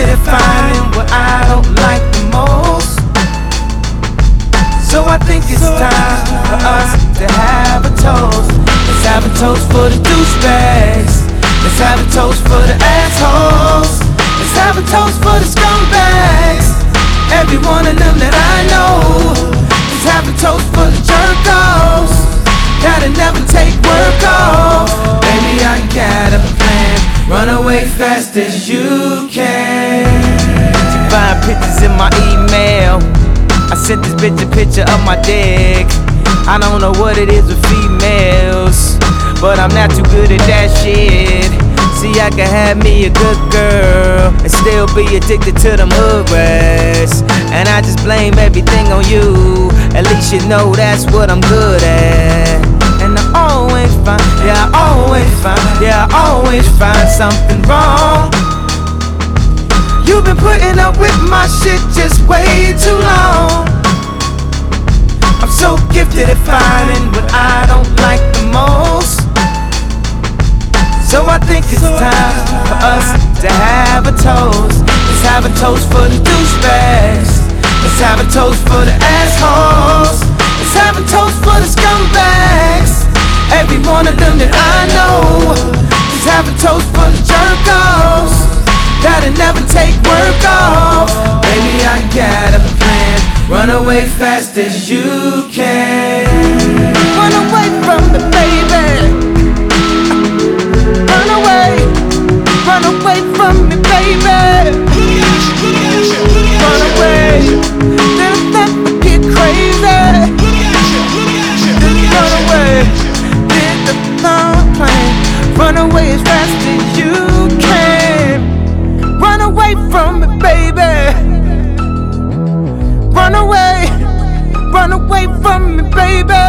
gifted at finding what I don't like the most. So I think it's time for us to have a toast. Let's have a toast for the douchebags. Let's have a toast for the assholes. Let's have a toast for the scumbags. Every one of them that I know. Let's have a toast for the jerk-offs that'll never take work off. Baby, I got a plan. Run away fast as you can. She find pictures in my email. I sent this bitch a picture of my dick. I don't know what it is with females, but I'm not too good at that shit. See, I can have me a good girl and still be addicted to them hood rats. And I just blame everything on you. At least you know that's what I'm good at. And I always find, yeah, I always find, yeah, I always find something wrong. You've been putting up with my shit just way too long. I'm so gifted at finding what I don't like the most. So I think it's time for us to have a toast. Let's have a toast for the douchebags. Let's have a toast for the assholes. Let's have a toast for the scumbags. Every one of them that I know. Let's have a toast for the jerk-offs that'll never take work off. Baby, I got a plan. Run away fast as you can. Run away from me, baby. Run away. Run away from me, baby. Run away. Then let me get crazy. Run away. Get the plane. Run away as fast as you can. Run away from me, baby. Run away. Run away from me, baby.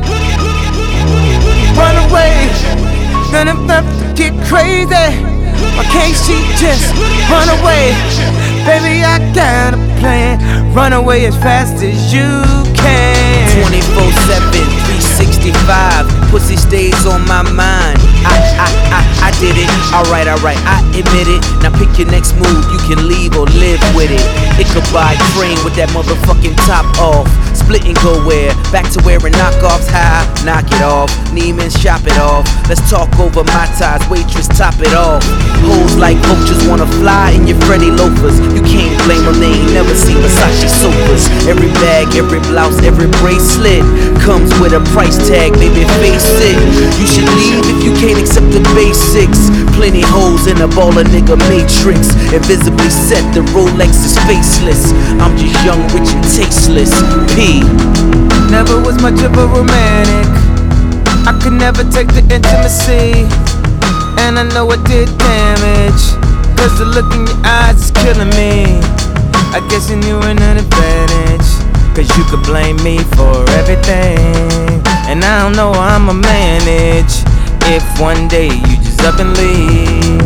Run away. Then I'm left to get crazy. Why can't she just run away? Baby, I got a plan. Run away as fast as you can. 24/7, 365. Pussy stays on my mind. I did it. Alright, I admit it. Now pick your next move. You can leave or live with it. Ichabod Crane with that motherfucking top off. Split and go where? Back to wearing knockoffs. High, knock it off. Neiman's, shop it off. Let's talk over my ties. Waitress, top it off. Hoes like vultures wanna fly in your Freddy loafers. You can't blame them, they ain't never seen Versace sofas. Every bag, every blouse, every bracelet comes with a price tag, baby, face it. You should leave if you can't accept the basics. Plenty hoes in a baller nigga matrix. Invisibly set, the Rolex is faceless. I'm just young, rich and tasteless. P. Never was much of a romantic. I could never take the intimacy, and I know I did damage. Cause the look in your eyes is killing me. I guess you knew an advantage, cause you could blame me for everything. And I don't know how I'ma manage if one day you just up and leave.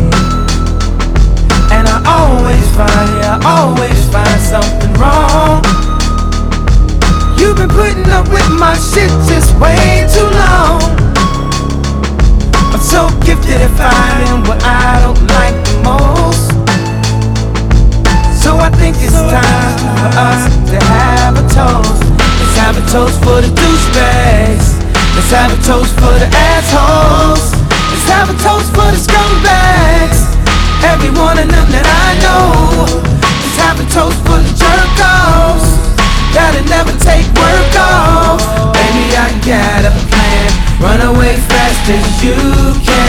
And I always find, yeah, I always find something wrong. You've been putting up with my shit just way too long. I'm so gifted at finding what I don't like the most. So I think it's time for us to have a toast. Let's have a toast for the douchebags. Let's have a toast for the assholes. Let's have a toast for the scumbags. Every one of them that I know. Let's have a toast for the jerk-offs that'll never take work off. Baby, I got a plan. Run away fast as you can.